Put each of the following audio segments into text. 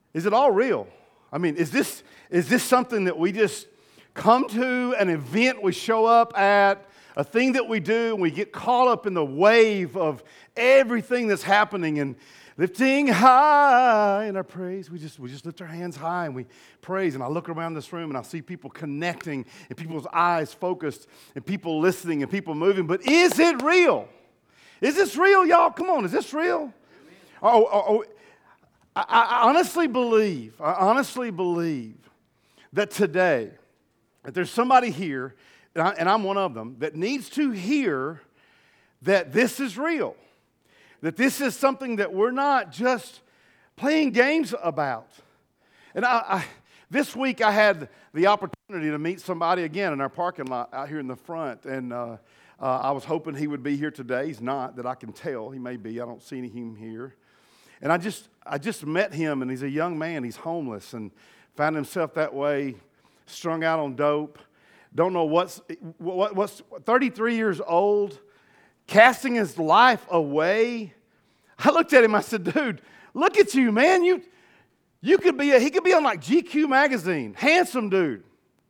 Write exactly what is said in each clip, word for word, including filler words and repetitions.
Is it all real? I mean, is this is this something that we just come to, an event we show up at, a thing that we do, and we get caught up in the wave of everything that's happening and lifting high in our praise? We just we just lift our hands high and we praise. And I look around this room and I see people connecting and people's eyes focused and people listening and people moving. But is it real? Is this real, y'all? Come on, is this real? Oh, oh, oh. I, I honestly believe, I honestly believe that today, that there's somebody here, and, I, and I'm one of them, that needs to hear that this is real. That this is something that we're not just playing games about. And I, I, this week I had the opportunity to meet somebody again in our parking lot out here in the front. And uh, uh, I was hoping he would be here today. He's not, that I can tell. He may be. I don't see him here. And I just I just met him, and he's a young man. He's homeless and found himself that way, strung out on dope. Don't know what's, what, what's thirty-three years old, casting his life away. I looked at him, I said, dude, look at you, man. You, you could be, a, he could be on like G Q magazine, handsome dude.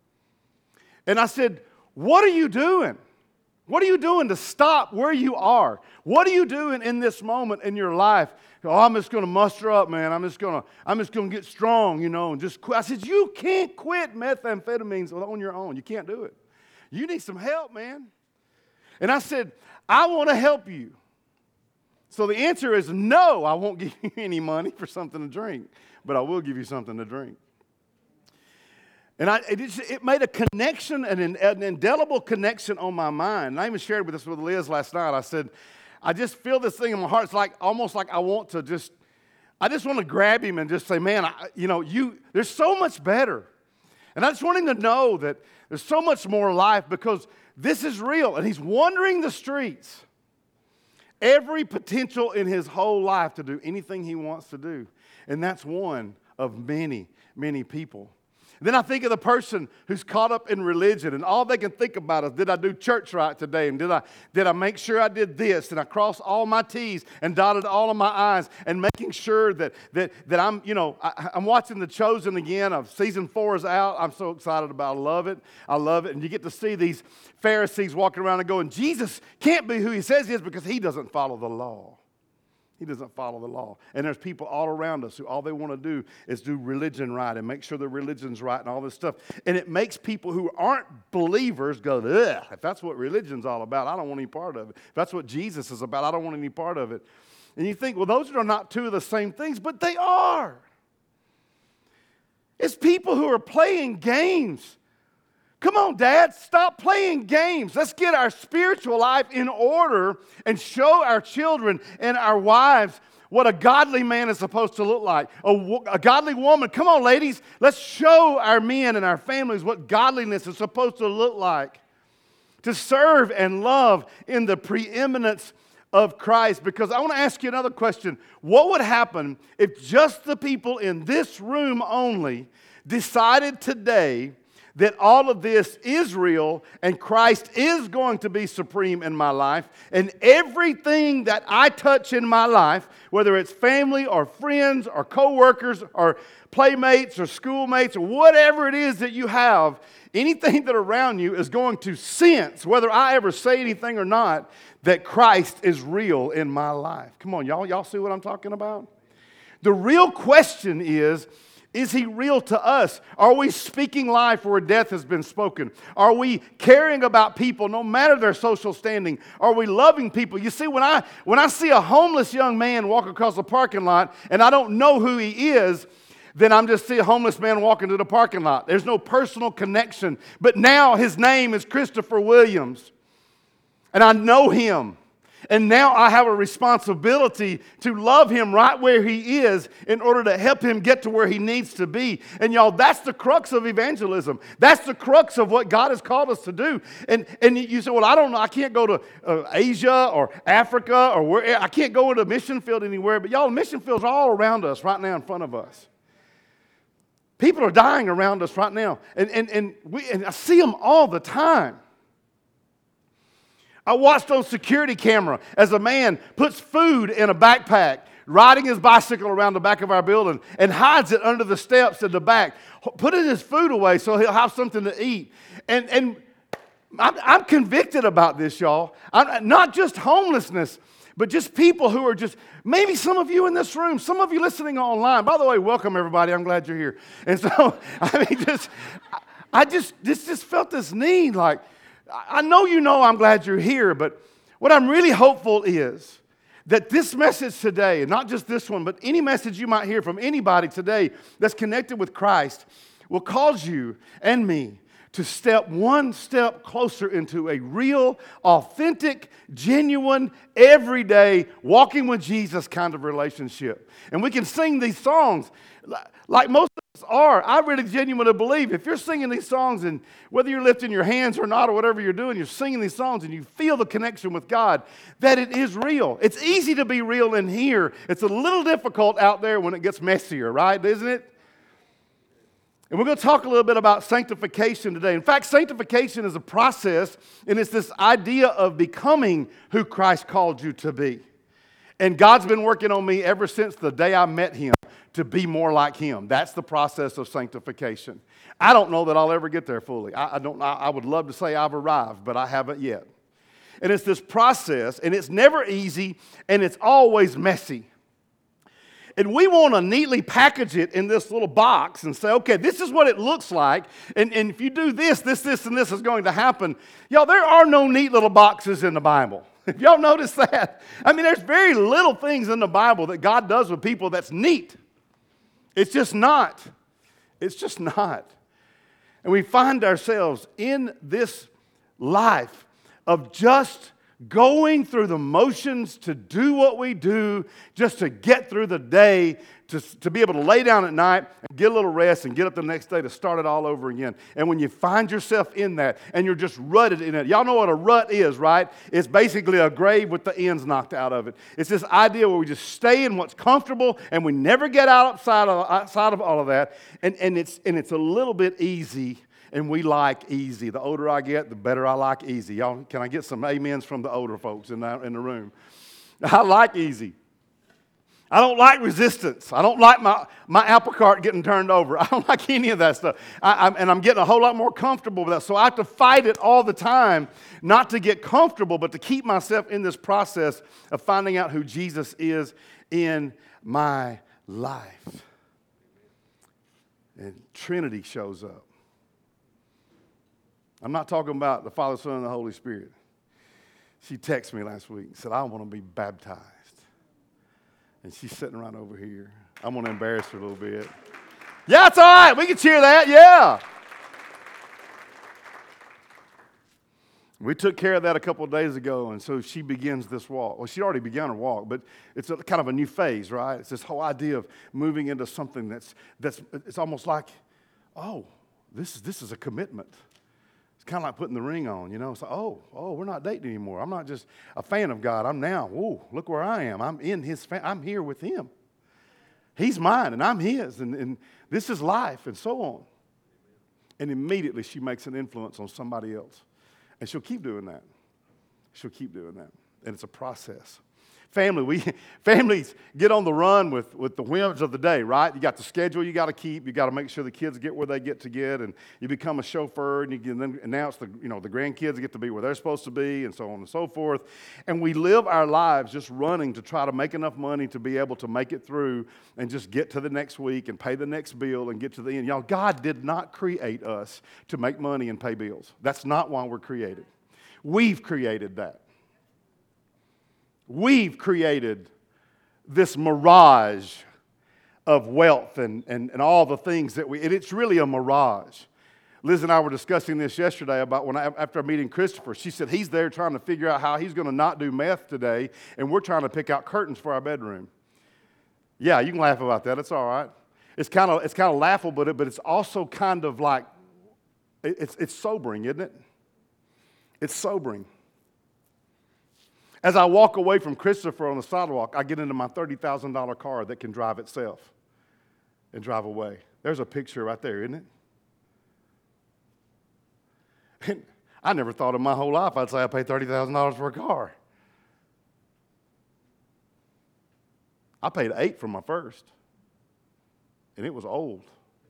And I said, what are you doing? What are you doing to stop where you are? What are you doing in this moment in your life? Oh, I'm just going to muster up, man. I'm just going to, I'm just going to get strong, you know, and just quit. I said, you can't quit methamphetamines on your own. You can't do it. You need some help, man. And I said, I want to help you. So the answer is no, I won't give you any money for something to drink, but I will give you something to drink. And I, it, just, it made a connection, an, an indelible connection on my mind. And I even shared with this with Liz last night. I said, I just feel this thing in my heart. It's like almost like I want to just, I just want to grab him and just say, man, I, you know, you, there's so much better. And I just want him to know that there's so much more life because this is real. And he's wandering the streets. Every potential in his whole life to do anything he wants to do. And that's one of many, many people. Then I think of the person who's caught up in religion and all they can think about is, did I do church right today? And did I did I make sure I did this? And I crossed all my T's and dotted all of my I's and making sure that that that I'm, you know, I, I'm watching The Chosen again. Of season four is out. I'm so excited about it. I love it. I love it. And you get to see these Pharisees walking around and going, Jesus can't be who he says he is because he doesn't follow the law. He doesn't follow the law. And there's people all around us who all they want to do is do religion right and make sure their religion's right and all this stuff. And it makes people who aren't believers go, ugh, if that's what religion's all about, I don't want any part of it. If that's what Jesus is about, I don't want any part of it. And you think, well, those are not two of the same things, but they are. It's people who are playing games. Come on, Dad, stop playing games. Let's get our spiritual life in order and show our children and our wives what a godly man is supposed to look like. A, a godly woman. Come on, ladies, let's show our men and our families what godliness is supposed to look like. To serve and love in the preeminence of Christ. Because I want to ask you another question. What would happen if just the people in this room only decided today that all of this is real and Christ is going to be supreme in my life, and everything that I touch in my life, whether it's family or friends or co-workers or playmates or schoolmates or whatever it is that you have, anything that around you is going to sense, whether I ever say anything or not, that Christ is real in my life. Come on, y'all, y'all see what I'm talking about? The real question is, is he real to us? Are we speaking life where death has been spoken? Are we caring about people no matter their social standing? Are we loving people? You see, when I when I see a homeless young man walk across the parking lot and I don't know who he is, then I'm just see a homeless man walking to the parking lot. There's no personal connection. But now his name is Christopher Williams. And I know him. And now I have a responsibility to love him right where he is in order to help him get to where he needs to be. And y'all, that's the crux of evangelism. That's the crux of what God has called us to do. And, and you say, well, I don't know. I can't go to uh, Asia or Africa or where. I can't go to a mission field anywhere. But y'all, mission fields are all around us right now in front of us. People are dying around us right now. And, and, and, we, and I see them all the time. I watched on security camera as a man puts food in a backpack, riding his bicycle around the back of our building and hides it under the steps in the back, putting his food away so he'll have something to eat. And, and I'm, I'm convicted about this, y'all. I'm, not just homelessness, but just people who are just, maybe some of you in this room, some of you listening online. By the way, welcome everybody. I'm glad you're here. And so, I mean, just, I just, just, just felt this need. Like, I know you know I'm glad you're here, but what I'm really hopeful is that this message today, and not just this one, but any message you might hear from anybody today that's connected with Christ, will cause you and me to step one step closer into a real, authentic, genuine, everyday, walking with Jesus kind of relationship. And we can sing these songs like most of us are. I really genuinely believe if you're singing these songs, and whether you're lifting your hands or not or whatever you're doing, you're singing these songs and you feel the connection with God, that it is real. It's easy to be real in here. It's a little difficult out there when it gets messier, right? Isn't it? And we're going to talk a little bit about sanctification today. In fact, sanctification is a process, and it's this idea of becoming who Christ called you to be. And God's been working on me ever since the day I met Him to be more like Him. That's the process of sanctification. I don't know that I'll ever get there fully. I, I don't. I, I would love to say I've arrived, but I haven't yet. And it's this process, and it's never easy, and it's always messy. And we want to neatly package it in this little box and say, okay, this is what it looks like. And, and if you do this, this, this, and this is going to happen. Y'all, there are no neat little boxes in the Bible. If y'all notice that, I mean, there's very little things in the Bible that God does with people that's neat. It's just not. It's just not. And we find ourselves in this life of just going through the motions to do what we do just to get through the day, to, to be able to lay down at night and get a little rest and get up the next day to start it all over again. And when you find yourself in that and you're just rutted in it, y'all know what a rut is, right? It's basically a grave with the ends knocked out of it. It's this idea where we just stay in what's comfortable and we never get outside of, outside of all of that. And, and, it's, and it's a little bit easy. And we like easy. The older I get, the better I like easy. Y'all, can I get some amens from the older folks in the, in the room? I like easy. I don't like resistance. I don't like my, my apple cart getting turned over. I don't like any of that stuff. I, I'm, and I'm getting a whole lot more comfortable with that. So I have to fight it all the time, not to get comfortable, but to keep myself in this process of finding out who Jesus is in my life. And Trinity shows up. I'm not talking about the Father, Son, and the Holy Spirit. She texted me last week and said, I want to be baptized. And she's sitting right over here. I'm going to embarrass her a little bit. Yeah, it's all right. We can cheer that. Yeah. We took care of that a couple of days ago, and so she begins this walk. Well, she already began her walk, but it's a, kind of a new phase, right? It's this whole idea of moving into something that's, that's it's almost like, oh, this is, this is a commitment. It's kind of like putting the ring on, you know. It's like, oh, oh, we're not dating anymore. I'm not just a fan of God. I'm now, whoa, look where I am. I'm in His family. I'm here with Him. He's mine, and I'm His, and, and this is life, and so on. And immediately she makes an influence on somebody else. And she'll keep doing that. She'll keep doing that. And it's a process. Family, we families get on the run with, with the whims of the day, right? You got the schedule you got to keep. You got to make sure the kids get where they get to get, and you become a chauffeur, and you can then announce the you know the grandkids get to be where they're supposed to be, and so on and so forth. And we live our lives just running to try to make enough money to be able to make it through and just get to the next week and pay the next bill and get to the end. Y'all, God did not create us to make money and pay bills. That's not why we're created. We've created that. We've created this mirage of wealth and, and, and all the things that we, and it's really a mirage. Liz and I were discussing this yesterday about when I, after meeting Christopher. She said he's there trying to figure out how he's going to not do meth today, and we're trying to pick out curtains for our bedroom. Yeah, you can laugh about that. It's all right. It's kind of it's kind of laughable, but, it, but it's also kind of like, it's, it's sobering, isn't it? It's sobering. As I walk away from Christopher on the sidewalk, I get into my thirty thousand dollars car that can drive itself and drive away. There's a picture right there, isn't it? And I never thought in my whole life I'd say I paid thirty thousand dollars for a car. I paid eight for my first, and it was old.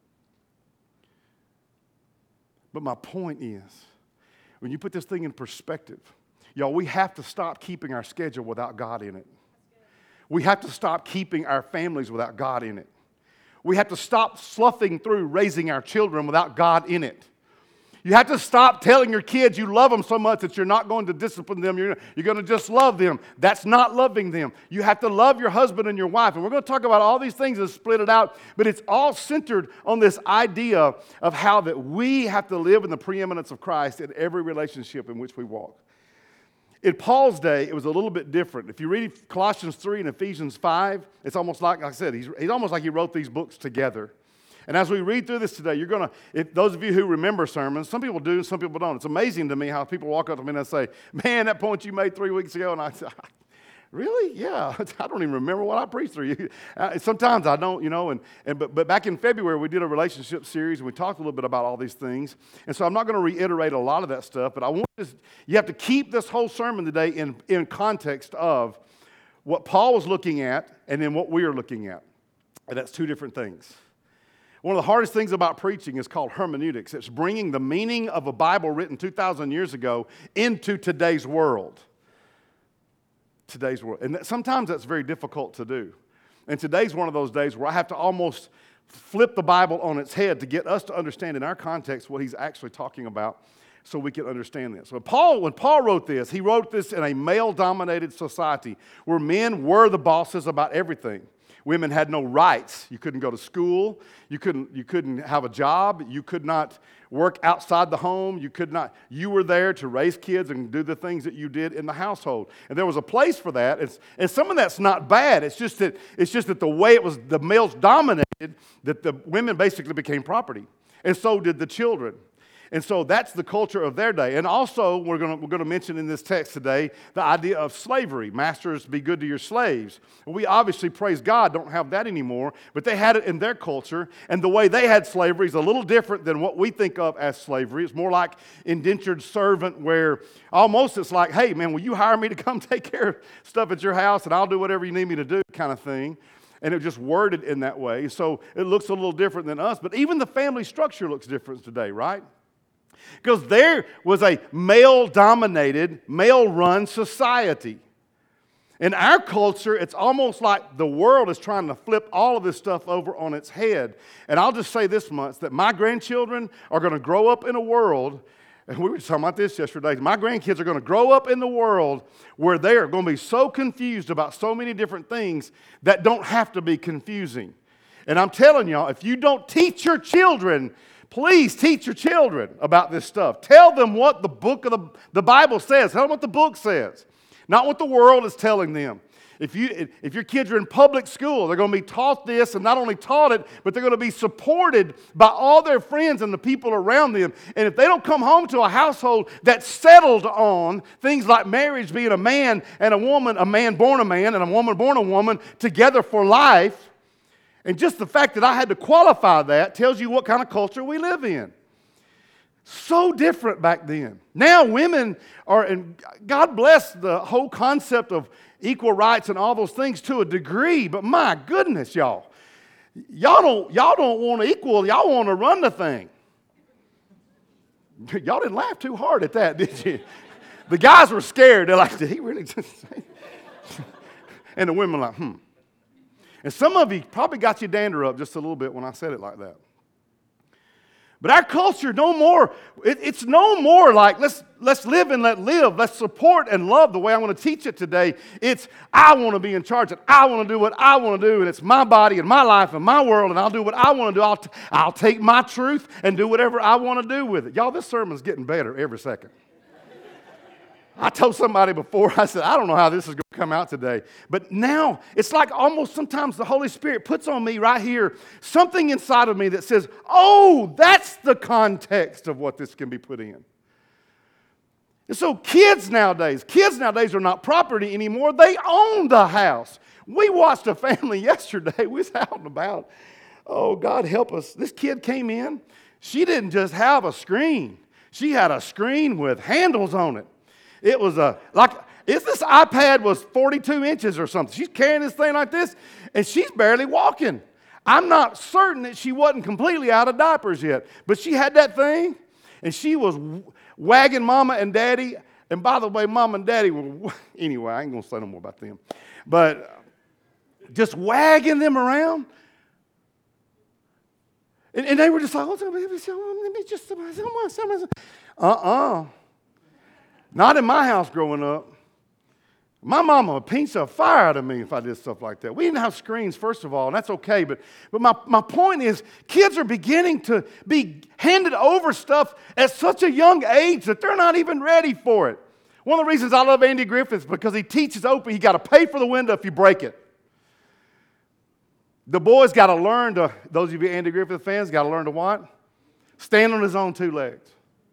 But my point is, when you put this thing in perspective, y'all, we have to stop keeping our schedule without God in it. We have to stop keeping our families without God in it. We have to stop sloughing through raising our children without God in it. You have to stop telling your kids you love them so much that you're not going to discipline them. You're, you're going to just love them. That's not loving them. You have to love your husband and your wife. And we're going to talk about all these things and split it out. But it's all centered on this idea of how that we have to live in the preeminence of Christ in every relationship in which we walk. In Paul's day, it was a little bit different. If you read Colossians three and Ephesians five, it's almost like, like I said, he's, he's almost like he wrote these books together. And as we read through this today, you're going to, if those of you who remember sermons, some people do, some people don't. It's amazing to me how people walk up to me and they say, man, that point you made three weeks ago. And I say, really? Yeah. I don't even remember what I preached through you. Uh, sometimes I don't, you know. And, and but, but back in February, we did a relationship series, and we talked a little bit about all these things. And so I'm not going to reiterate a lot of that stuff, but I want this, you have to keep this whole sermon today in, in context of what Paul was looking at and then what we are looking at. And that's two different things. One of the hardest things about preaching is called hermeneutics. It's bringing the meaning of a Bible written two thousand years ago into today's world. Today's world. And that, sometimes that's very difficult to do. And today's one of those days where I have to almost flip the Bible on its head to get us to understand in our context what he's actually talking about so we can understand this. When Paul, when Paul wrote this, he wrote this in a male-dominated society where men were the bosses about everything. Women had no rights. You couldn't go to school. You couldn't, you couldn't have a job. You could not work outside the home. You could not. You were there to raise kids and do the things that you did in the household. And there was a place for that. It's, and some of that's not bad. It's just that it's just that the way it was, the males dominated, that the women basically became property, and so did the children. And so that's the culture of their day. And also, we're going to, we're going to mention in this text today the idea of slavery. Masters, be good to your slaves. We obviously, praise God, don't have that anymore, but they had it in their culture. And the way they had slavery is a little different than what we think of as slavery. It's more like indentured servant, where almost it's like, hey, man, will you hire me to come take care of stuff at your house, and I'll do whatever you need me to do kind of thing. And it just worded in that way. So it looks a little different than us. But even the family structure looks different today, right? Because there was a male-dominated, male-run society. In our culture, it's almost like the world is trying to flip all of this stuff over on its head. And I'll just say this much, that my grandchildren are going to grow up in a world, and we were just talking about this yesterday, my grandkids are going to grow up in the world where they are going to be so confused about so many different things that don't have to be confusing. And I'm telling y'all, if you don't teach your children, please teach your children about this stuff. Tell them what the book of the, the Bible says. Tell them what the book says, not what the world is telling them. If you if your kids are in public school, they're going to be taught this, and not only taught it, but they're going to be supported by all their friends and the people around them. And if they don't come home to a household that's settled on things like marriage being a man and a woman, a man born a man and a woman born a woman together for life, and just the fact that I had to qualify that tells you what kind of culture we live in. So different back then. Now women are, and God bless the whole concept of equal rights and all those things to a degree, but my goodness, y'all. Y'all don't, y'all don't want to equal, y'all want to run the thing. Y'all didn't laugh too hard at that, did you? The guys were scared. They're like, did he really just say? And the women were like, hmm. And some of you probably got your dander up just a little bit when I said it like that. But our culture, no more, it, it's no more like, let's, let's live and let live. Let's support and love the way I want to teach it today. It's, I want to be in charge, and I want to do what I want to do, and it's my body and my life and my world, and I'll do what I want to do. I'll, t- I'll take my truth and do whatever I want to do with it. Y'all, this sermon's getting better every second. I told somebody before, I said, I don't know how this is going to come out today. But now, it's like almost sometimes the Holy Spirit puts on me right here something inside of me that says, oh, that's the context of what this can be put in. And so kids nowadays, kids nowadays are not property anymore. They own the house. We watched a family yesterday. We was out and about. Oh, God help us. This kid came in. She didn't just have a screen. She had a screen with handles on it. It was a, like, If this iPad was forty-two inches or something, she's carrying this thing like this, and she's barely walking. I'm not certain that she wasn't completely out of diapers yet, but she had that thing, and she was wagging Mama and Daddy. And by the way, Mom and Daddy were, anyway, I ain't going to say no more about them, but just wagging them around. And, and they were just like, oh, let me just, uh-uh. Not in my house growing up. My mama would pinch a fire out of me if I did stuff like that. We didn't have screens, first of all, and that's okay. But, but my, my point is, kids are beginning to be handed over stuff at such a young age that they're not even ready for it. One of the reasons I love Andy Griffith is because he teaches open. You got to pay for the window if you break it. The boy's got to learn to, those of you Andy Griffith fans, got to learn to what? Stand on his own two legs.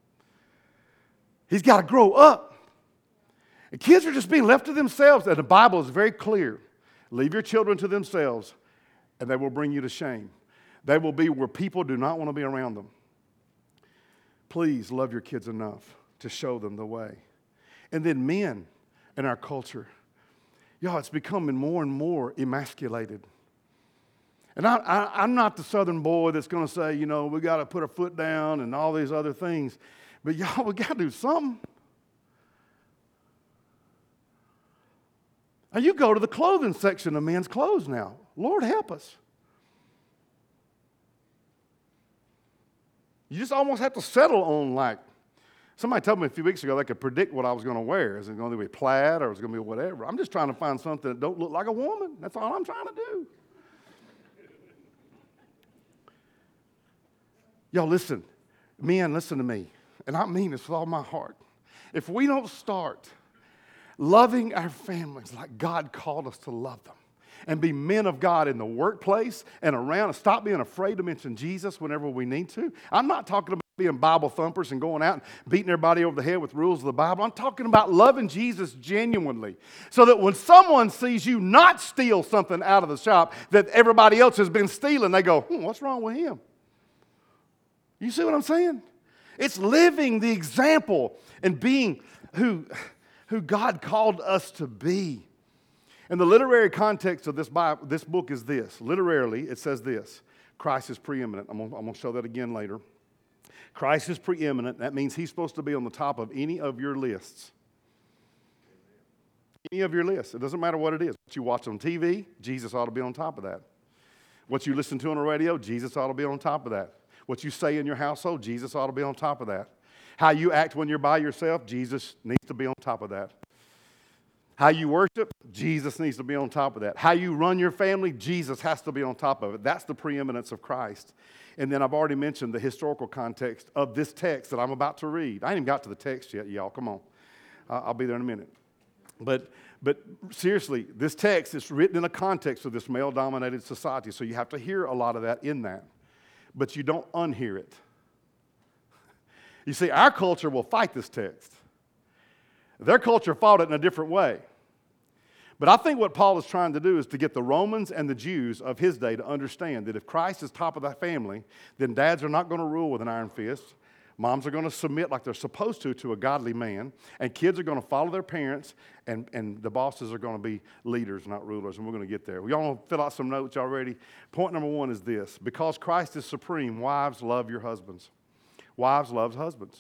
He's got to grow up. And kids are just being left to themselves, and the Bible is very clear. Leave your children to themselves, and they will bring you to shame. They will be where people do not want to be around them. Please love your kids enough to show them the way. And then men in our culture, y'all, it's becoming more and more emasculated. And I, I, I'm not the southern boy that's going to say, you know, we got to put our foot down and all these other things. But y'all, we got to do something. And you go to the clothing section of men's clothes now. Lord help us. You just almost have to settle on, like, somebody told me a few weeks ago they could predict what I was going to wear. Is it going to be plaid or is it going to be whatever? I'm just trying to find something that don't look like a woman. That's all I'm trying to do. Y'all, listen. Men, listen to me. And I mean this with all my heart. If we don't start loving our families like God called us to love them and be men of God in the workplace and around, and stop being afraid to mention Jesus whenever we need to. I'm not talking about being Bible thumpers and going out and beating everybody over the head with rules of the Bible. I'm talking about loving Jesus genuinely so that when someone sees you not steal something out of the shop that everybody else has been stealing, they go, hmm, what's wrong with him? You see what I'm saying? It's living the example and being who, who God called us to be. And the literary context of this Bible, this book is this. Literarily, it says this. Christ is preeminent. I'm going to show that again later. Christ is preeminent. That means he's supposed to be on the top of any of your lists. Any of your lists. It doesn't matter what it is. What you watch on T V, Jesus ought to be on top of that. What you listen to on the radio, Jesus ought to be on top of that. What you say in your household, Jesus ought to be on top of that. How you act when you're by yourself, Jesus needs to be on top of that. How you worship, Jesus needs to be on top of that. How you run your family, Jesus has to be on top of it. That's the preeminence of Christ. And then I've already mentioned the historical context of this text that I'm about to read. I ain't even got to the text yet, y'all. Come on. Uh, I'll be there in a minute. But, but seriously, this text is written in a context of this male-dominated society, so you have to hear a lot of that in that. But you don't unhear it. You see, our culture will fight this text. Their culture fought it in a different way. But I think what Paul is trying to do is to get the Romans and the Jews of his day to understand that if Christ is top of that family, then dads are not going to rule with an iron fist. Moms are going to submit like they're supposed to to a godly man. And kids are going to follow their parents. And, and the bosses are going to be leaders, not rulers. And we're going to get there. We all fill out some notes already. Point number one is this. Because Christ is supreme, wives, love your husbands. Wives love husbands.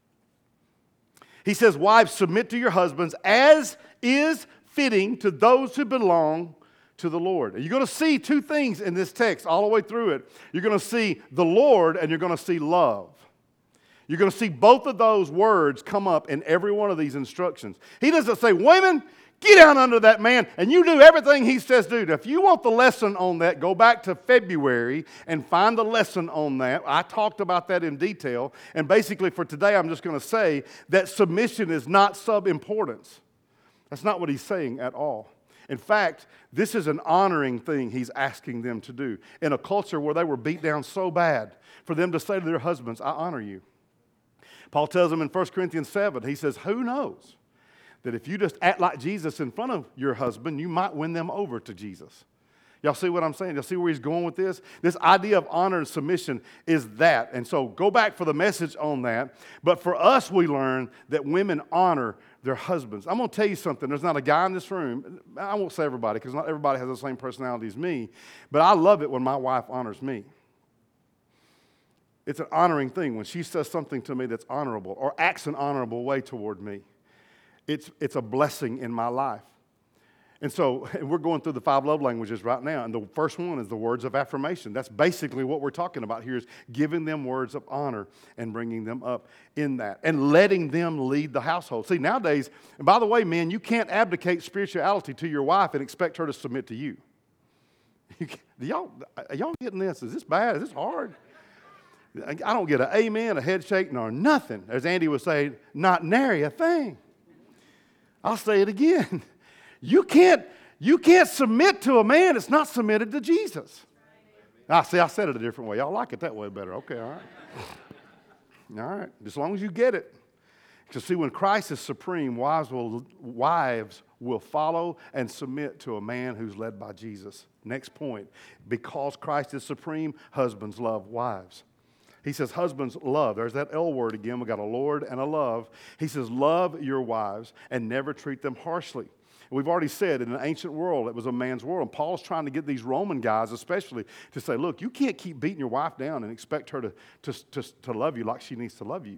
He says, wives, submit to your husbands as is fitting to those who belong to the Lord. And you're going to see two things in this text all the way through it. You're going to see the Lord and you're going to see love. You're going to see both of those words come up in every one of these instructions. He doesn't say, women, get down under that man and you do everything he says do. Now, if you want the lesson on that, go back to February and find the lesson on that. I talked about that in detail. And basically for today, I'm just going to say that submission is not sub-importance. That's not what he's saying at all. In fact, this is an honoring thing he's asking them to do. In a culture where they were beat down so bad, for them to say to their husbands, I honor you. Paul tells them in First Corinthians seven, he says, who knows that if you just act like Jesus in front of your husband, you might win them over to Jesus. Y'all see what I'm saying? Y'all see where he's going with this? This idea of honor and submission is that. And so go back for the message on that. But for us, we learn that women honor their husbands. I'm going to tell you something. There's not a guy in this room, I won't say everybody because not everybody has the same personality as me, but I love it when my wife honors me. It's an honoring thing when she says something to me that's honorable or acts an honorable way toward me. It's, it's a blessing in my life. And so we're going through the five love languages right now, and the first one is the words of affirmation. That's basically what we're talking about here, is giving them words of honor and bringing them up in that and letting them lead the household. See, nowadays, and by the way, men, you can't abdicate spirituality to your wife and expect her to submit to you. you y'all, are y'all getting this? Is this bad? Is this hard? I don't get an amen, a head shake, nor nothing. As Andy would say, not nary a thing. I'll say it again. You can't, you can't submit to a man that's not submitted to Jesus. I see, I said it a different way. Y'all like it that way better. Okay, all right. All right, as long as you get it. Because see, when Christ is supreme, wives will, wives will follow and submit to a man who's led by Jesus. Next point, because Christ is supreme, husbands love wives. He says, husbands, love. There's that L word again. We got a Lord and a love. He says, love your wives and never treat them harshly. We've already said in an ancient world, it was a man's world. And Paul's trying to get these Roman guys especially to say, look, you can't keep beating your wife down and expect her to, to, to, to love you like she needs to love you.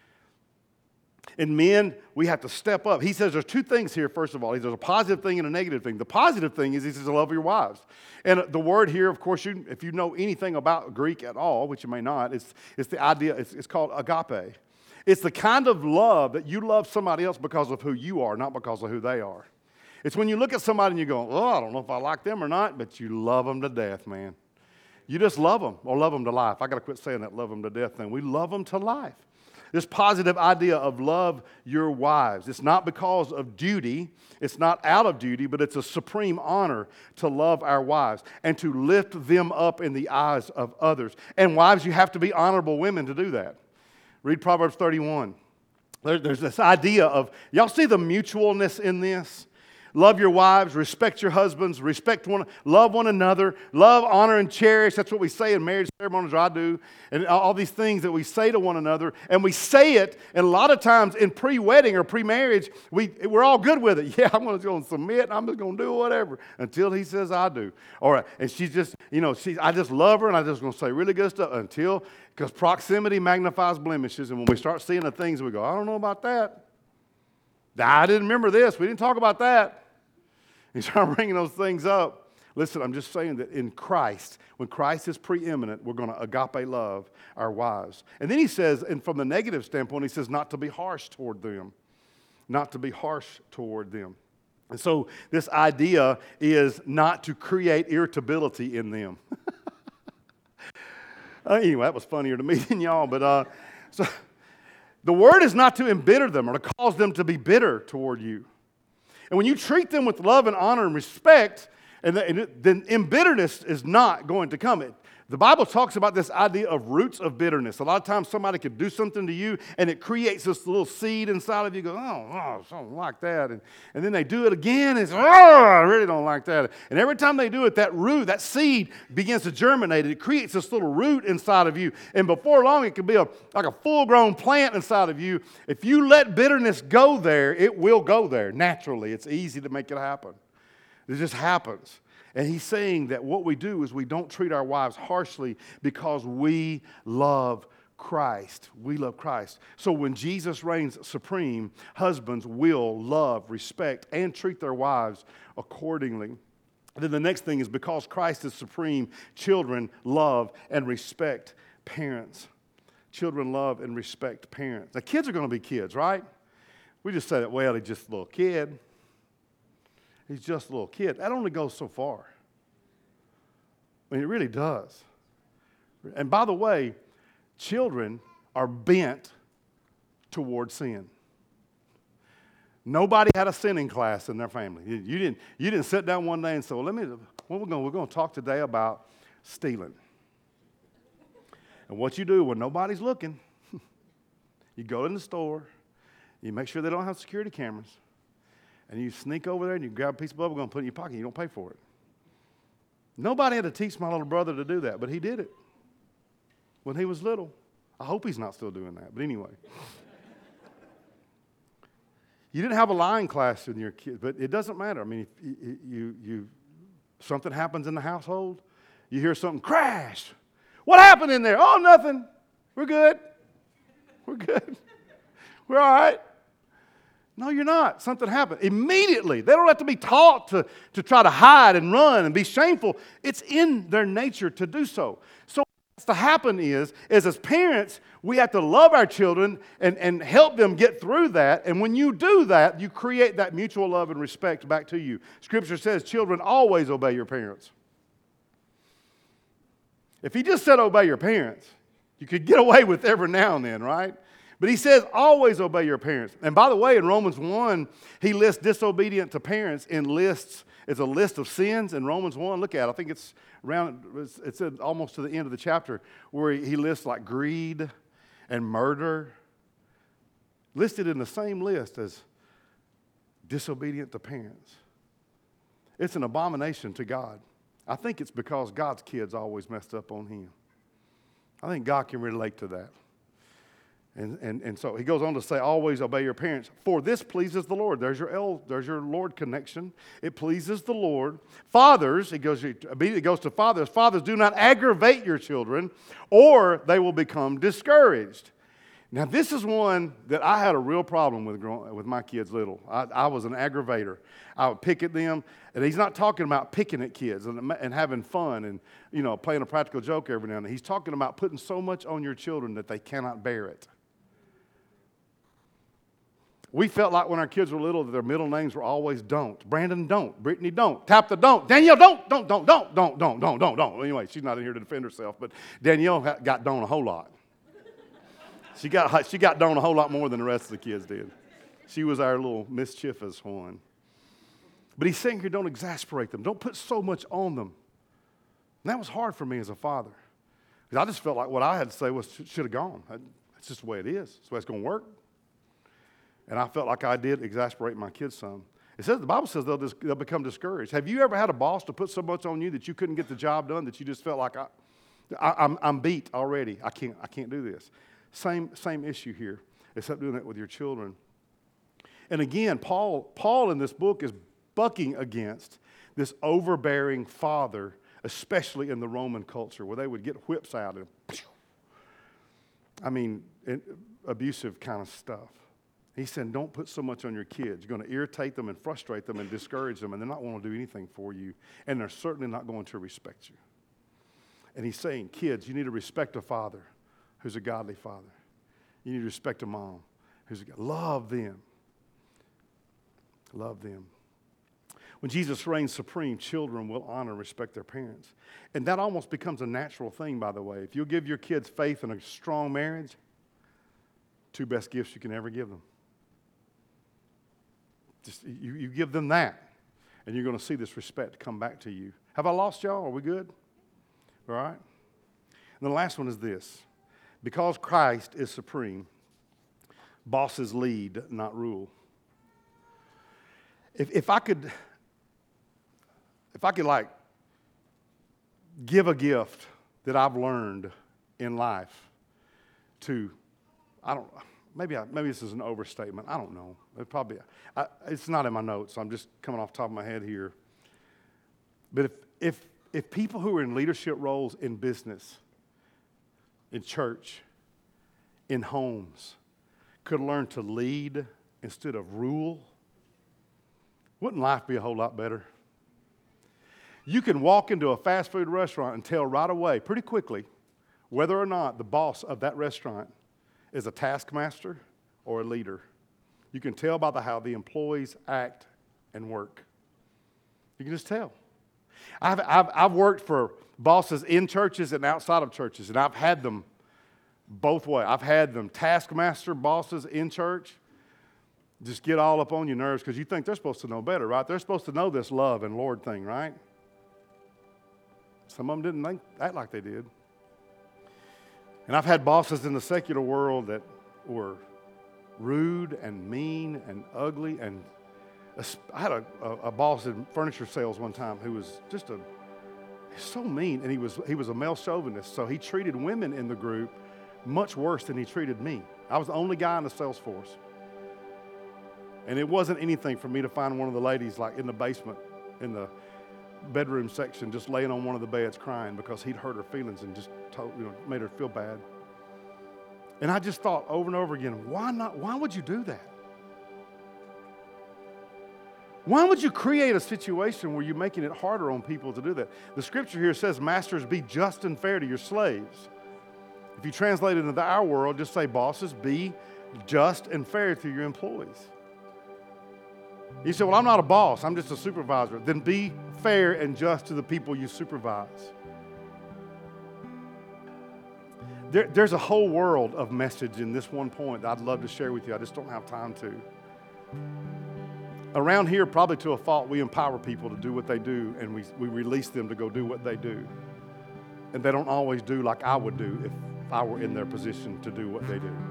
And men, we have to step up. He says there's two things here, first of all. There's a positive thing and a negative thing. The positive thing is he says, love your wives. And the word here, of course, you, if you know anything about Greek at all, which you may not, it's, it's the idea, it's, it's called agape. It's the kind of love that you love somebody else because of who you are, not because of who they are. It's when you look at somebody and you go, oh, I don't know if I like them or not, but you love them to death, man. You just love them or love them to life. I got to quit saying that love them to death thing. We love them to life. This positive idea of love your wives. It's not because of duty. It's not out of duty, but it's a supreme honor to love our wives and to lift them up in the eyes of others. And wives, you have to be honorable women to do that. Read Proverbs thirty-one. There, there's this idea of, y'all see the mutualness in this? Love your wives, respect your husbands, respect one, love one another, love, honor, and cherish. That's what we say in marriage ceremonies, or I do, and all these things that we say to one another. And we say it, and a lot of times in pre-wedding or pre-marriage, we, we're all good with it. Yeah, I'm going to submit, I'm just going to do whatever until he says I do. All right, and she's just, you know, she, I just love her, and I'm just going to say really good stuff until, because proximity magnifies blemishes, and when we start seeing the things, we go, I don't know about that. I didn't remember this. We didn't talk about that. You start bringing those things up. Listen, I'm just saying that in Christ, when Christ is preeminent, we're going to agape love our wives. And then he says, and from the negative standpoint, he says not to be harsh toward them. Not to be harsh toward them. And so this idea is not to create irritability in them. uh, anyway, that was funnier to me than y'all. But uh, so the word is not to embitter them or to cause them to be bitter toward you. And when you treat them with love and honor and respect, and then embitterness is not going to come. It, the Bible talks about this idea of roots of bitterness. A lot of times somebody could do something to you, and it creates this little seed inside of you. Go, oh, oh something like that. And, and then they do it again, and it's, oh, I really don't like that. And every time they do it, that root, that seed begins to germinate. It creates this little root inside of you. And before long, it could be a, like a full-grown plant inside of you. If you let bitterness go there, it will go there naturally. It's easy to make it happen. It just happens. And he's saying that what we do is we don't treat our wives harshly because we love Christ. We love Christ. So when Jesus reigns supreme, husbands will love, respect, and treat their wives accordingly. And then the next thing is because Christ is supreme, children love and respect parents. Children love and respect parents. Now, kids are going to be kids, right? We just say that, well, he's just a little kid. He's just a little kid. That only goes so far. I mean, it really does. And by the way, children are bent toward sin. Nobody had a sinning class in their family. You, you didn't, you didn't sit down one day and say, well, let me, what we're going, we're going to talk today about stealing. And what you do when nobody's looking, you go in the store, you make sure they don't have security cameras, and you sneak over there and you grab a piece of bubble gum and put it in your pocket and you don't pay for it. Nobody had to teach my little brother to do that, but he did it when he was little. I hope he's not still doing that, but anyway. You didn't have a lying class in your kids, but it doesn't matter. I mean, if you, you, you something happens in the household, you hear something crash. What happened in there? Oh, nothing. We're good. We're good. We're all right. No, you're not. Something happened. Immediately. They don't have to be taught to, to try to hide and run and be shameful. It's in their nature to do so. So what has to happen is, is as parents, we have to love our children and, and help them get through that. And when you do that, you create that mutual love and respect back to you. Scripture says, children, always obey your parents. If he just said obey your parents, you could get away with every now and then, right? But he says always obey your parents. And by the way, in Romans one, he lists disobedient to parents in lists. It's a list of sins in Romans one. Look at it. I think it's around, it's, it's almost to the end of the chapter where he lists like greed and murder, listed in the same list as disobedient to parents. It's an abomination to God. I think it's because God's kids always messed up on him. I think God can relate to that. And, and, and so he goes on to say, always obey your parents, for this pleases the Lord. There's your L, there's your Lord connection. It pleases the Lord. Fathers, he goes, immediately goes to fathers. Fathers, do not aggravate your children, or they will become discouraged. Now, this is one that I had a real problem with growing, with my kids little. I, I was an aggravator. I would pick at them, and he's not talking about picking at kids and, and having fun and, you know, playing a practical joke every now and then. He's talking about putting so much on your children that they cannot bear it. We felt like when our kids were little that their middle names were always don't. Brandon, don't. Brittany, don't. Tabitha, don't. Danielle, don't. Don't, don't, don't, don't, don't, don't, don't, don't. Anyway, she's not in here to defend herself, but Danielle got don't a whole lot. She got, she got don't a whole lot more than the rest of the kids did. She was our little mischievous one. But he's saying here, don't exasperate them. Don't put so much on them. And that was hard for me as a father. Because I just felt like what I had to say was should have gone. That's just the way it is. That's the way it's going to work. And I felt like I did exasperate my kids some. It says, the Bible says they'll, dis- they'll become discouraged. Have you ever had a boss to put so much on you that you couldn't get the job done, that you just felt like, I, I, I'm, I'm beat already. I can't, I can't do this. Same, same issue here, except doing that with your children. And again, Paul, Paul in this book is bucking against this overbearing father, especially in the Roman culture, where they would get whips out and, I mean, abusive kind of stuff. He said, don't put so much on your kids. You're going to irritate them and frustrate them and discourage them, and they're not going to do anything for you, and they're certainly not going to respect you. And he's saying, kids, you need to respect a father who's a godly father. You need to respect a mom who's a god. Love them. Love them. When Jesus reigns supreme, children will honor and respect their parents. And that almost becomes a natural thing, by the way. If you'll give your kids faith in a strong marriage, two best gifts you can ever give them. Just you, you give them that, and you're going to see this respect come back to you. Have I lost y'all? Are we good? All right? And the last one is this. Because Christ is supreme, bosses lead, not rule. If, if I could, if I could like give a gift that I've learned in life to, I don't, maybe I, maybe this is an overstatement. I don't know. It probably, I, it's not in my notes, so I'm just coming off the top of my head here. But if if if people who are in leadership roles in business, in church, in homes, could learn to lead instead of rule, wouldn't life be a whole lot better? You can walk into a fast food restaurant and tell right away, pretty quickly, whether or not the boss of that restaurant is a taskmaster or a leader. You can tell by the, how the employees act and work. You can just tell. I've, I've, I've worked for bosses in churches and outside of churches, and I've had them both ways. I've had them taskmaster bosses in church just get all up on your nerves because you think they're supposed to know better, right? They're supposed to know this love and Lord thing, right? Some of them didn't think, act like they did. And I've had bosses in the secular world that were rude and mean and ugly. And I had a, a, a boss in furniture sales one time who was just a so mean, and he was he was a male chauvinist. So he treated women in the group much worse than he treated me. I was the only guy in the sales force. And it wasn't anything for me to find one of the ladies like in the basement, in the bedroom section, just laying on one of the beds crying because he'd hurt her feelings and just told, you know, made her feel bad. And I just thought over and over again, why not? Why would you do that? Why would you create a situation where you're making it harder on people to do that? The scripture here says, masters, be just and fair to your slaves. If you translate it into our world, just say, bosses, be just and fair to your employees. You say, well, I'm not a boss. I'm just a supervisor. Then be fair and just to the people you supervise. There, there's a whole world of message in this one point that I'd love to share with you. I just don't have time to. Around here, probably to a fault, we empower people to do what they do, and we, we release them to go do what they do. And they don't always do like I would do if I were in their position to do what they do.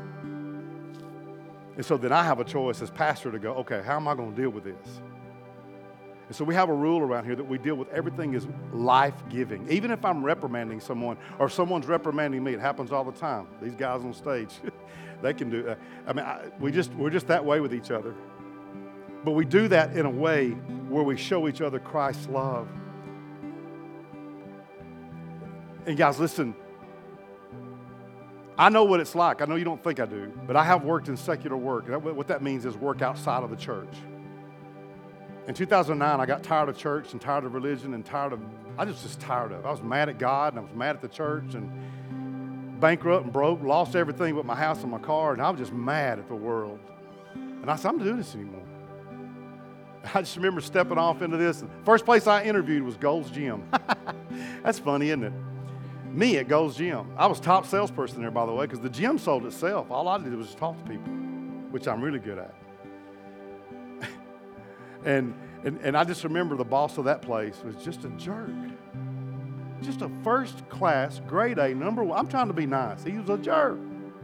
And so then I have a choice as pastor to go, okay, how am I going to deal with this? And so we have a rule around here that we deal with everything is life-giving. Even if I'm reprimanding someone or someone's reprimanding me, it happens all the time. These guys on stage, they can do that. I mean, I, we just, we're just that way with each other. But we do that in a way where we show each other Christ's love. And guys, listen, I know what it's like. I know you don't think I do, but I have worked in secular work. And what that means is work outside of the church. In two thousand nine, I got tired of church and tired of religion and tired of, I was just tired of it. I was mad at God and I was mad at the church and bankrupt and broke, lost everything but my house and my car, and I was just mad at the world. And I said, I'm not doing this anymore. I just remember stepping off into this. First place I interviewed was Gold's Gym. That's funny, isn't it? Me at Gold's Gym. I was top salesperson there, by the way, because the gym sold itself. All I did was just talk to people, which I'm really good at. and, and and I just remember the boss of that place was just a jerk. Just a first class, grade A, number one. I'm trying to be nice. He was a jerk.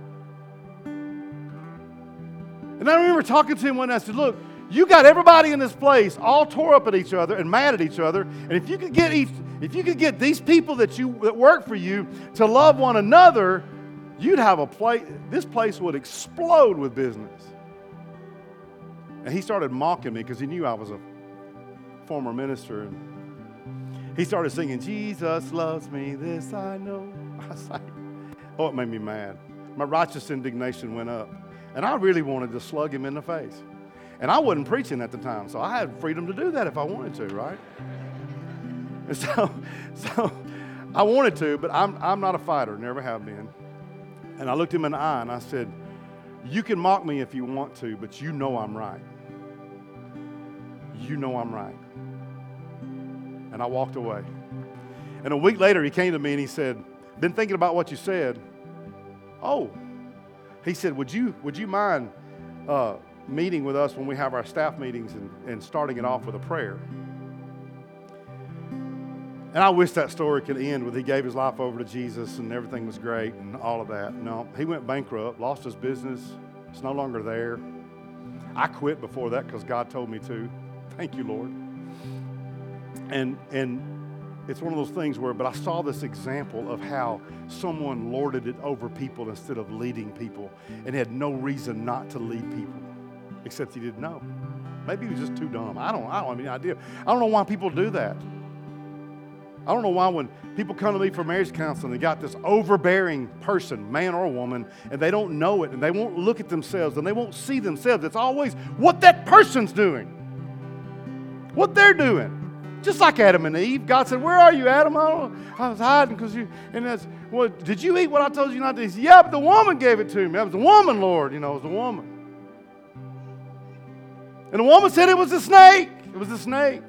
And I remember talking to him one day. I said, look, you got everybody in this place all tore up at each other and mad at each other. And if you could get each, if you could get these people that you that work for you to love one another, you'd have a place. This place would explode with business. And he started mocking me because he knew I was a former minister. And he started singing, "Jesus loves me, this I know." I was like, oh, it made me mad. My righteous indignation went up, and I really wanted to slug him in the face. And I wasn't preaching at the time, so I had freedom to do that if I wanted to, right? And so, so I wanted to, but I'm, I'm not a fighter, never have been. And I looked him in the eye and I said, you can mock me if you want to, but you know I'm right. You know I'm right. And I walked away. And a week later, he came to me and he said, been thinking about what you said. Oh, he said, would you, would you mind uh, meeting with us when we have our staff meetings and, and starting it off with a prayer? And I wish that story could end with he gave his life over to Jesus and everything was great and all of that. No, he went bankrupt, lost his business. It's no longer there. I quit before that because God told me to. Thank you, Lord. And and it's one of those things where, but I saw this example of how someone lorded it over people instead of leading people and had no reason not to lead people. Except he didn't know. Maybe he was just too dumb. I don't, I don't have any idea. I don't know why people do that. I don't know why when people come to me for marriage counseling, they got this overbearing person, man or woman, and they don't know it, and they won't look at themselves, and they won't see themselves. It's always what that person's doing, what they're doing. Just like Adam and Eve. God said, where are you, Adam? I don't know. I was hiding because you, and that's, well, did you eat what I told you not to eat? He said, yeah, but the woman gave it to me. That was the woman, Lord. You know, it was the woman. And the woman said it was the snake. It was the snake.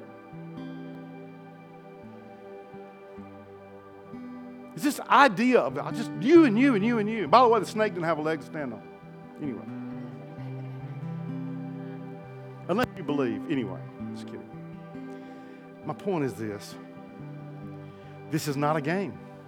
It's this idea of just you and you and you and you. And by the way, the snake didn't have a leg to stand on. Anyway. Unless you believe. Anyway, just kidding. My point is this. This is not a game.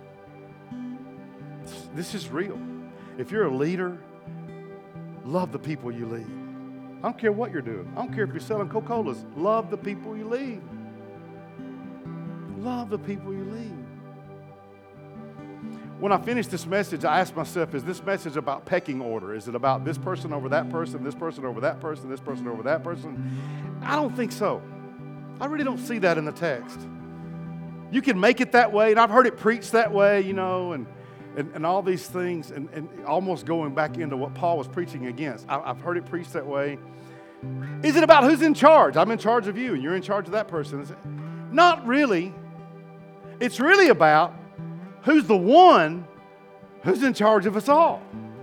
This is real. If you're a leader, love the people you lead. I don't care what you're doing. I don't care if you're selling Coca-Colas. Love the people you lead. Love the people you lead. when I finish this message, I ask myself, is this message about pecking order? Is it about this person over that person, this person over that person, this person over that person? I don't think so. I really don't see that in the text. You can make it that way, and I've heard it preached that way, you know, and and, and all these things, and, and almost going back into what Paul was preaching against. I, I've heard it preached that way. Is it about who's in charge? I'm in charge of you, and you're in charge of that person. Is it? Not really. It's really about who's the one who's in charge of us all.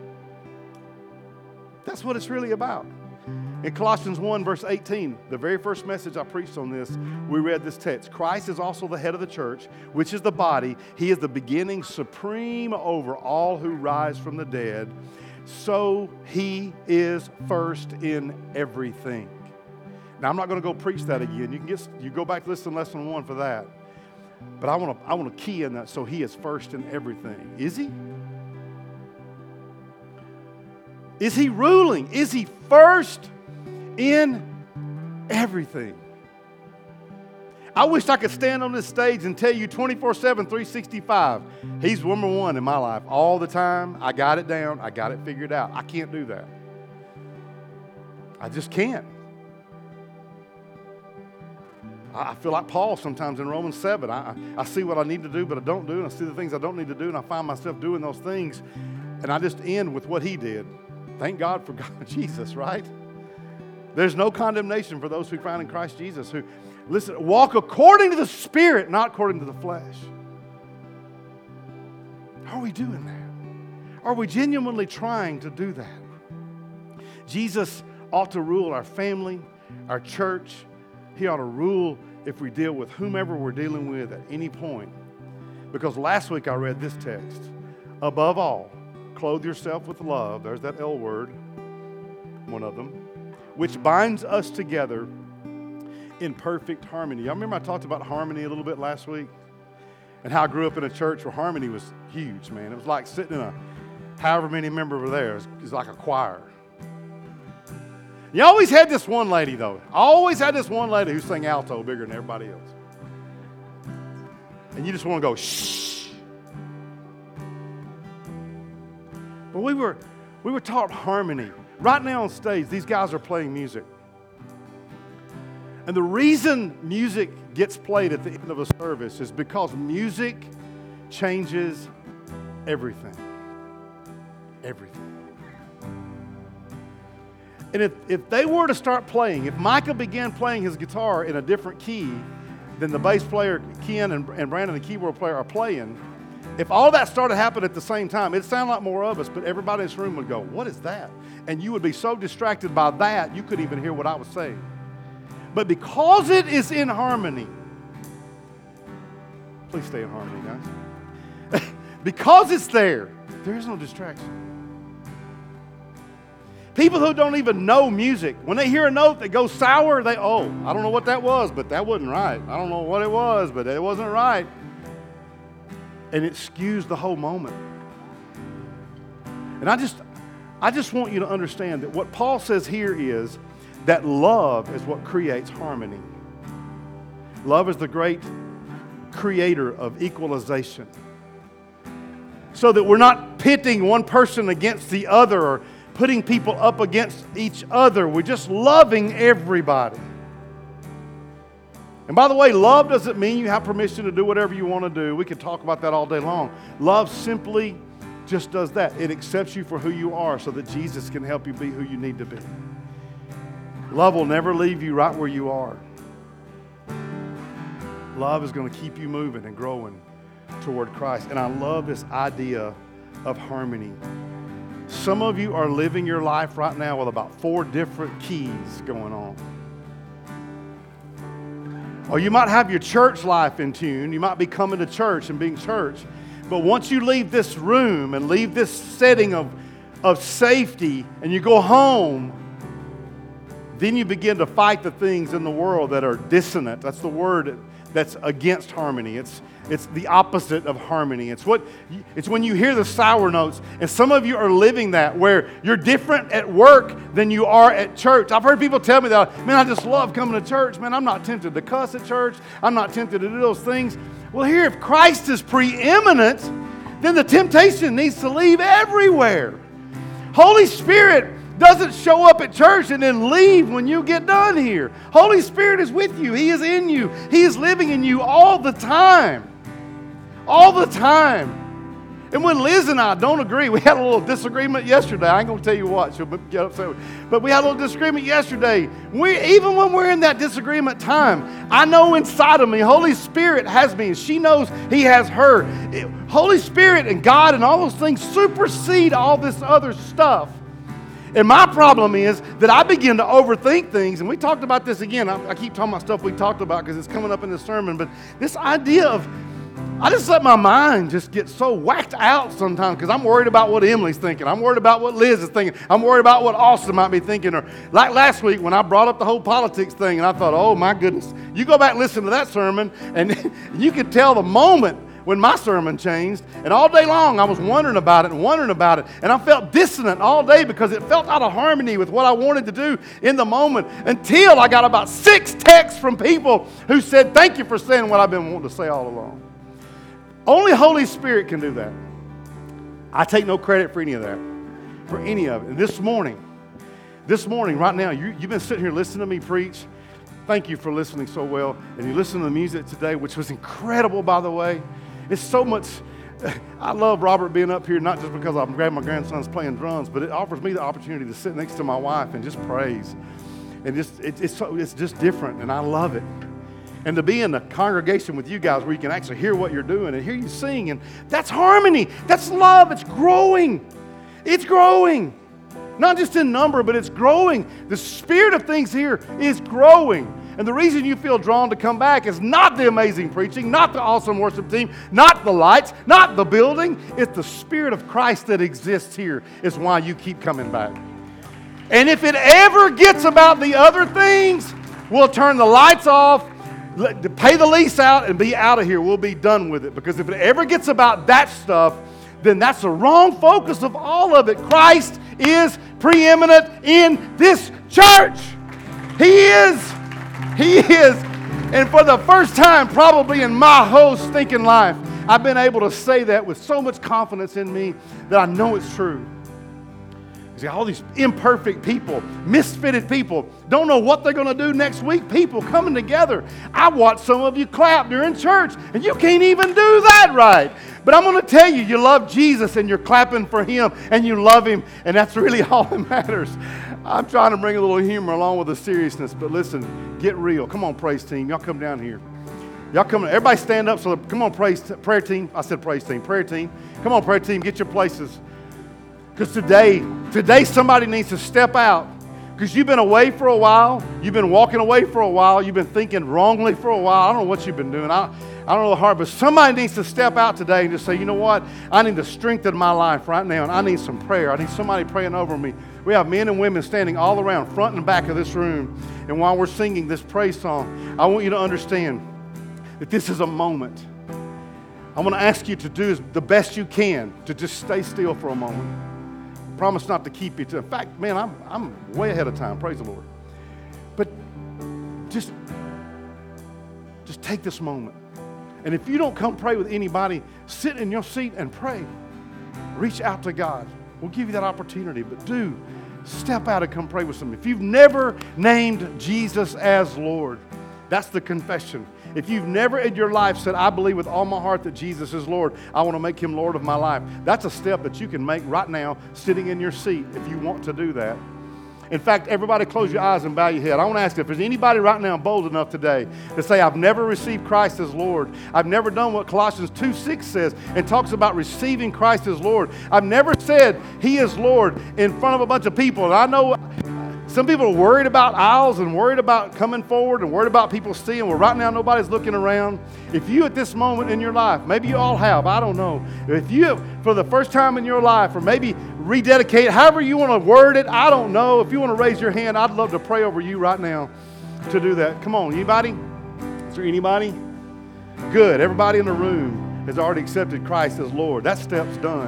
That's what it's really about. In Colossians one, verse eighteen, the very first message I preached on this, we read this text. Christ is also the head of the church, which is the body. He is the beginning, supreme over all who rise from the dead. So he is first in everything. Now, I'm not going to go preach that again. You can get, you go back to listen to lesson one for that. But I want to I want to key in that. So he is first in everything. Is he? Is he ruling? Is he first in everything? I wish I could stand on this stage and tell you twenty-four seven, three sixty-five, he's number one in my life all the time. I got it down. I got it figured out. I can't do that. I just can't. I feel like Paul sometimes in Romans seven. I, I see what I need to do, but I don't do, and I see the things I don't need to do, and I find myself doing those things, and I just end with what he did. Thank God for God, Jesus, right? There's no condemnation for those who find in Christ Jesus, who, listen, walk according to the Spirit, not according to the flesh. Are we doing that? Are we genuinely trying to do that? Jesus ought to rule our family, our church. He ought to rule if we deal with whomever we're dealing with at any point. Because last week I read this text. Above all, clothe yourself with love. There's that L word, one of them, which binds us together in perfect harmony. Y'all remember I talked about harmony a little bit last week? And how I grew up in a church where harmony was huge, man. It was like sitting in a, however many members were there. It was, it was like a choir. You always had this one lady, though. I always had this one lady who sang alto bigger than everybody else. And you just want to go, shh. But we were, we were taught harmony. Right now on stage, these guys are playing music. And the reason music gets played at the end of a service is because music changes everything. Everything. And if, if they were to start playing, if Micah began playing his guitar in a different key than the bass player, Ken, and, and Brandon, the keyboard player, are playing, if all that started happening at the same time, it'd sound like more of us, but everybody in this room would go, what is that? And you would be so distracted by that, you couldn't even hear what I was saying. But because it is in harmony, please stay in harmony, guys. Because it's there, there is no distraction. People who don't even know music, when they hear a note that goes sour, they, oh, I don't know what that was, but that wasn't right. I don't know what it was, but it wasn't right. And it skews the whole moment. And I just, I just want you to understand that what Paul says here is that love is what creates harmony. Love is the great creator of equalization. So that we're not pitting one person against the other or putting people up against each other. We're just loving everybody. And by the way, love doesn't mean you have permission to do whatever you want to do. We could talk about that all day long. Love simply just does that. It accepts you for who you are so that Jesus can help you be who you need to be. Love will never leave you right where you are. Love is going to keep you moving and growing toward Christ. And I love this idea of harmony. Some of you are living your life right now with about four different keys going on. Or you might have your church life in tune. You might be coming to church and being church. But once you leave this room and leave this setting of, of safety and you go home, then you begin to fight the things in the world that are dissonant. That's the word that's against harmony. It's It's the opposite of harmony. It's what it's when you hear the sour notes, and some of you are living that, where you're different at work than you are at church. I've heard people tell me that, man, I just love coming to church. Man, I'm not tempted to cuss at church. I'm not tempted to do those things. Well, here, if Christ is preeminent, then the temptation needs to leave everywhere. Holy Spirit doesn't show up at church and then leave when you get done here. Holy Spirit is with you. He is in you. He is living in you all the time. All the time. And when Liz and I don't agree, we had a little disagreement yesterday. I ain't going to tell you what. She'll get upset. But we had a little disagreement yesterday. We, even when we're in that disagreement time, I know inside of me, Holy Spirit has me, and she knows He has her. It, Holy Spirit and God and all those things supersede all this other stuff. And my problem is that I begin to overthink things, and we talked about this again. I, I keep talking about stuff we talked about because it's coming up in this sermon, but this idea of, I just let my mind just get so whacked out sometimes because I'm worried about what Emily's thinking. I'm worried about what Liz is thinking. I'm worried about what Austin might be thinking. Or like last week when I brought up the whole politics thing, and I thought, oh my goodness. You go back and listen to that sermon, and you could tell the moment when my sermon changed, and all day long I was wondering about it and wondering about it, and I felt dissonant all day because it felt out of harmony with what I wanted to do in the moment until I got about six texts from people who said, thank you for saying what I've been wanting to say all along. Only Holy Spirit can do that. I take no credit for any of that, for any of it. And this morning, this morning, right now, you, you've been sitting here listening to me preach. Thank you for listening so well. And you listened to the music today, which was incredible, by the way. It's so much, I love Robert being up here, not just because I'm glad my grandson's playing drums, but it offers me the opportunity to sit next to my wife and just praise. And just it, it's, so, it's just different, and I love it. And to be in a congregation with you guys where you can actually hear what you're doing and hear you sing, and that's harmony. That's love. It's growing. It's growing. Not just in number, but it's growing. The spirit of things here is growing. And the reason you feel drawn to come back is not the amazing preaching, not the awesome worship team, not the lights, not the building. It's the Spirit of Christ that exists here is why you keep coming back. And if it ever gets about the other things, we'll turn the lights off, pay the lease out, and be out of here. We'll be done with it. Because if it ever gets about that stuff, then that's the wrong focus of all of it. Christ is preeminent in this church. He is. He is. And for the first time probably in my whole stinking life, I've been able to say that with so much confidence in me that I know it's true. See, all these imperfect people, misfitted people, don't know what they're going to do next week. People coming together. I watched some of you clap during church, and you can't even do that right. But I'm going to tell you, you love Jesus, and you're clapping for Him, and you love Him, and that's really all that matters. I'm trying to bring a little humor along with the seriousness, but listen, get real. Come on, praise team. Y'all come down here. Y'all come, everybody stand up. So come on, praise, prayer team. I said praise team, prayer team. Come on, prayer team, get your places. Because today, today somebody needs to step out. Because you've been away for a while. You've been walking away for a while. You've been thinking wrongly for a while. I don't know what you've been doing. I, I don't know the heart, but somebody needs to step out today and just say, you know what? I need to strengthen my life right now, and I need some prayer. I need somebody praying over me. We have men and women standing all around, front and back of this room. And while we're singing this praise song, I want you to understand that this is a moment. I want to ask you to do the best you can to just stay still for a moment. I promise not to keep you to. In fact, man, I'm, I'm way ahead of time. Praise the Lord. But just, just take this moment. And if you don't come pray with anybody, sit in your seat and pray. Reach out to God. We'll give you that opportunity, but do step out and come pray with somebody. If you've never named Jesus as Lord, that's the confession. If you've never in your life said, I believe with all my heart that Jesus is Lord, I want to make Him Lord of my life, that's a step that you can make right now sitting in your seat if you want to do that. In fact, everybody close your eyes and bow your head. I want to ask if there's anybody right now bold enough today to say, I've never received Christ as Lord. I've never done what Colossians two six says and talks about receiving Christ as Lord. I've never said He is Lord in front of a bunch of people. And I know some people are worried about aisles and worried about coming forward and worried about people seeing. Well, right now, nobody's looking around. If you at this moment in your life, maybe you all have, I don't know. If you, for the first time in your life, or maybe rededicate, however you want to word it, I don't know. If you want to raise your hand, I'd love to pray over you right now to do that. Come on, anybody? Is there anybody? Good. Everybody in the room has already accepted Christ as Lord. That step's done.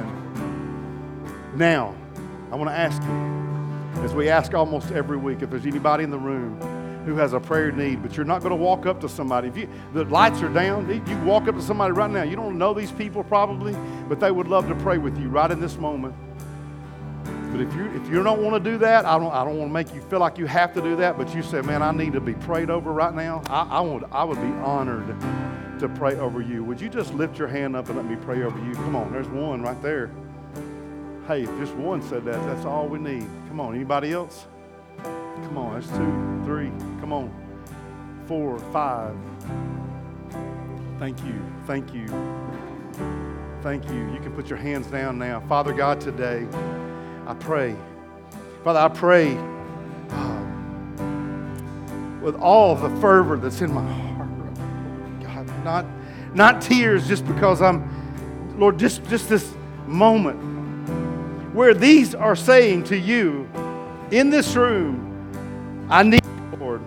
Now, I want to ask you, as we ask almost every week, if there's anybody in the room who has a prayer need, but you're not going to walk up to somebody. If you, the lights are down, you can walk up to somebody right now. You don't know these people probably, but they would love to pray with you right in this moment. But if you if you don't want to do that, I don't I don't want to make you feel like you have to do that. But you say, man, I need to be prayed over right now. I, I would I would be honored to pray over you. Would you just lift your hand up and let me pray over you? Come on, there's one right there. Hey, if just one said that, that's all we need. Come on, anybody else? Come on, that's two, three. Come on, four, five. Thank you, thank you, thank you. You can put your hands down now. Father God, today, I pray, Father, I pray uh, with all the fervor that's in my heart, God, not, not tears just because I'm, Lord, just, just this moment where these are saying to you in this room, I need you, Lord.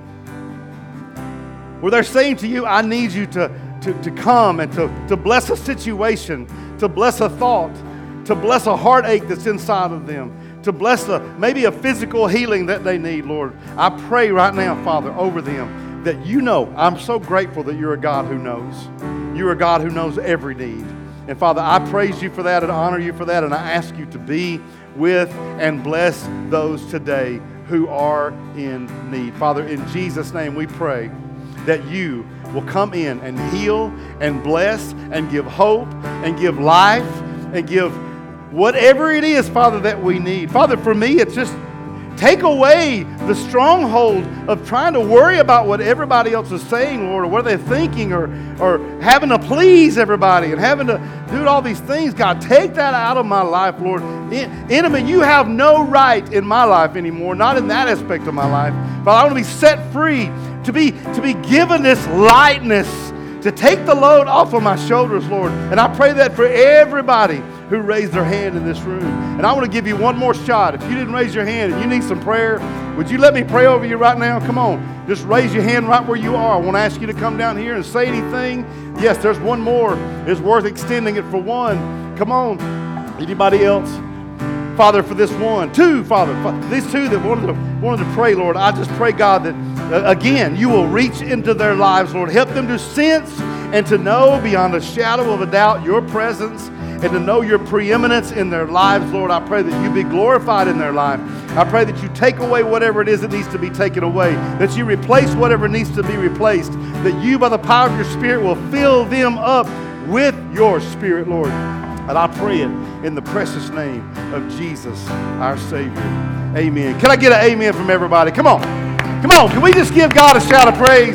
Where they're saying to you, I need you to, to, to come and to, to bless a situation, to bless a thought, to bless a heartache that's inside of them, to bless a, maybe a physical healing that they need, Lord. I pray right now, Father, over them that you know. I'm so grateful that you're a God who knows. You're a God who knows every need. And Father, I praise you for that and honor you for that, and I ask you to be with and bless those today who are in need. Father, in Jesus' name we pray that you will come in and heal and bless and give hope and give life and give whatever it is, Father, that we need. Father, for me, it's just take away the stronghold of trying to worry about what everybody else is saying, Lord, or what they're thinking, or, or having to please everybody and having to do all these things. God, take that out of my life, Lord. Enemy, you have no right in my life anymore, not in that aspect of my life. But I want to be set free, to be, to be given this lightness, to take the load off of my shoulders, Lord. And I pray that for everybody who raised their hand in this room. And I want to give you one more shot. If you didn't raise your hand and you need some prayer, would you let me pray over you right now? Come on. Just raise your hand right where you are. I want to ask you to come down here and say anything. Yes, there's one more. It's worth extending it for one. Come on. Anybody else? Father, for this one. Two, Father. These two that wanted to, wanted to pray, Lord, I just pray, God, that, uh, again, you will reach into their lives, Lord. Help them to sense and to know beyond a shadow of a doubt your presence, and to know your preeminence in their lives, Lord. I pray that you be glorified in their life. I pray that you take away whatever it is that needs to be taken away, that you replace whatever needs to be replaced, that you, by the power of your Spirit, will fill them up with your Spirit, Lord. And I pray it in the precious name of Jesus, our Savior. Amen. Can I get an amen from everybody? Come on. Come on. Can we just give God a shout of praise?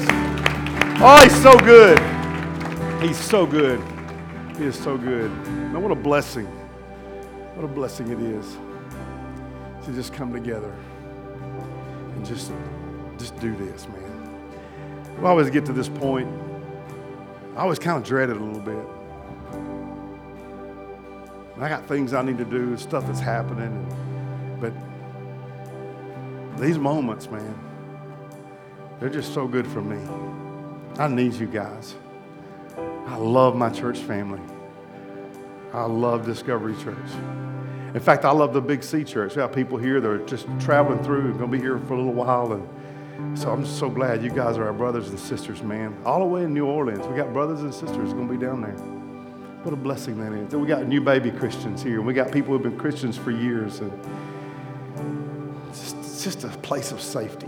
Oh, he's so good. He's so good. He is so good. Man, what a blessing. What a blessing it is to just come together and just, just do this, man. We always get to this point. I always kind of dread it a little bit. I got things I need to do, stuff that's happening. But these moments, man, they're just so good for me. I need you guys. I love my church family. I love Discovery Church. In fact, I love the Big C Church. We have people here that are just traveling through and going to be here for a little while. And so I'm just so glad you guys are our brothers and sisters, man. All the way in New Orleans, we got brothers and sisters going to be down there. What a blessing that is. Then we got new baby Christians here. We got people who have been Christians for years. And it's just, it's just a place of safety.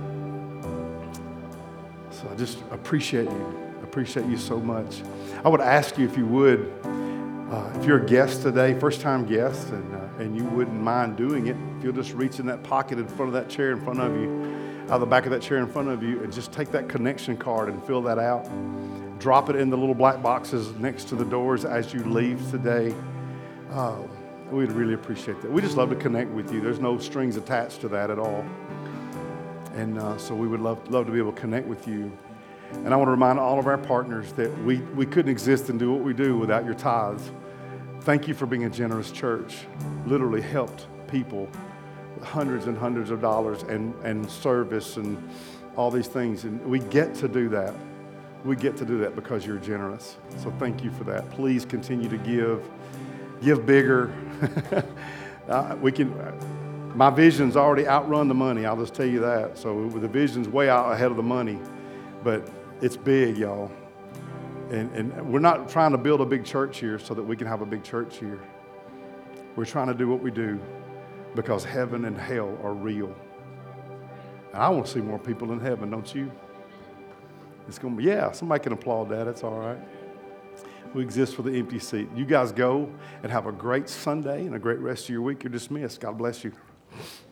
So I just appreciate you. Appreciate you so much. I would ask you if you would, uh, if you're a guest today, first-time guest, and, uh, and you wouldn't mind doing it, if you'll just reach in that pocket in front of that chair in front of you, out of the back of that chair in front of you, and just take that connection card and fill that out. Drop it in the little black boxes next to the doors as you leave today. Uh, we'd really appreciate that. We just love to connect with you. There's no strings attached to that at all. And uh, so we would love, love to be able to connect with you. And I want to remind all of our partners that we, we couldn't exist and do what we do without your tithes. Thank you for being a generous church. Literally helped people with hundreds and hundreds of dollars and, and service and all these things. And we get to do that. We get to do that because you're generous. So thank you for that. Please continue to give. Give bigger. uh, we can... My vision's already outrun the money, I'll just tell you that. So the vision's way out ahead of the money, but it's big, y'all. And, and we're not trying to build a big church here so that we can have a big church here. We're trying to do what we do because heaven and hell are real. And I want to see more people in heaven, don't you? It's going to be, yeah, somebody can applaud that. It's all right. We exist for the empty seat. You guys go and have a great Sunday and a great rest of your week. You're dismissed. God bless you.